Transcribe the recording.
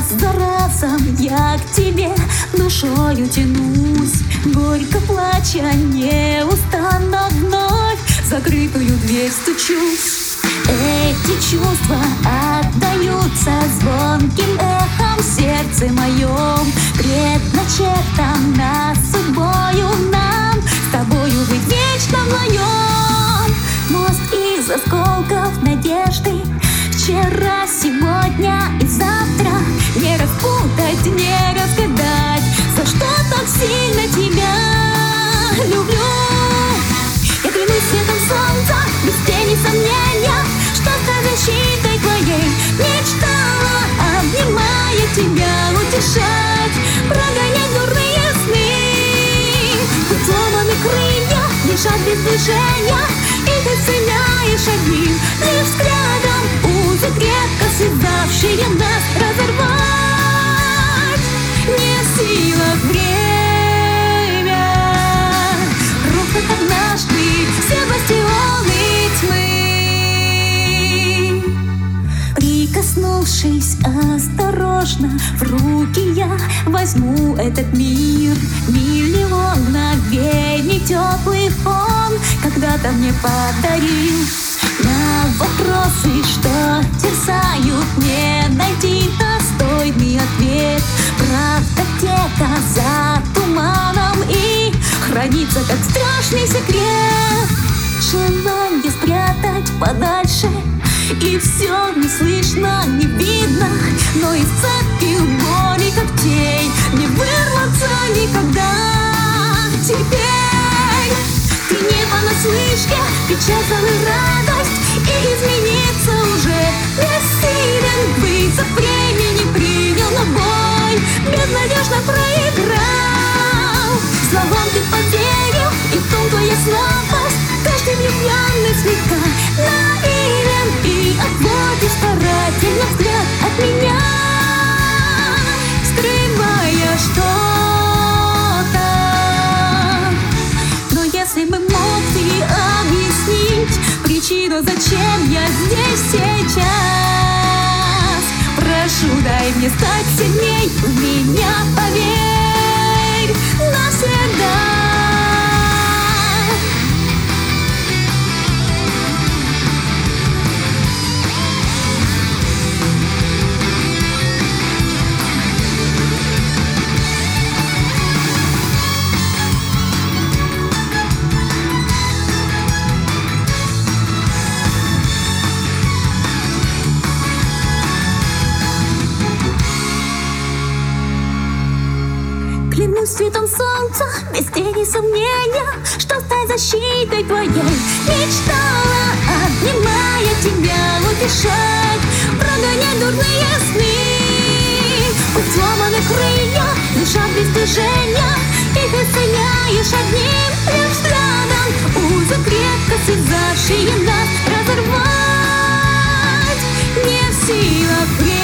Раз за разом я к тебе душою тянусь, горько плача, неустанно вновь в закрытую дверь стучусь. Эти чувства отдаются звонким эхом в сердце моем, предначертано судьбою нам с тобою быть вечно вдвоем. Мост из осколков надежды, вчера, сегодня и завтра. Не распутать, не разгадать, за что так сильно тебя люблю. Я клянусь светом солнца, без тени сомнения, что стать защитой твоей мечтала, обнимая тебя, утешать, прогонять дурные сны. Хоть сломаны крылья, лежат без движения, и ты вселяешь одним лишь взглядом узы, крепко связавшие нас, разорвать не в силах время. Рухнут однажды все бастионы тьмы. Прикоснувшись осторожно, в руки я возьму этот мир. Миллион мгновений теплых он когда-то мне подарил. На вопросы, что терзают, не найти достойный ответ. Правда где-то за туманом и хранится как страшный секрет. Желание спрятать подальше, и все не слышно, не видно, но из цепи боли когтей не вырваться никогда. Теперь ты не понаслышке, печаль и радость, и измениться уже бессилен. Вызов времени принял на бой, безнадежно проиграл. Словам ты поверил, и в том твоя слабость. Каждый влюбленный слегка наивен и отводит старательно взгляд от меня, скрывая что-то. Но если бы мог ты объяснить причину, зачем я здесь сейчас, прошу, дай мне стать сильней, в меня поверь навсегда. Клянусь светом солнца, без тени сомнения, что стать защитой твоей мечтала, обнимая тебя, утешать, прогонять дурные сны. Хоть сломаны крылья, лежат без движения, и ты исцеляешь одним лишь взглядом узы, крепко связавшие нас, разорвать не в силах.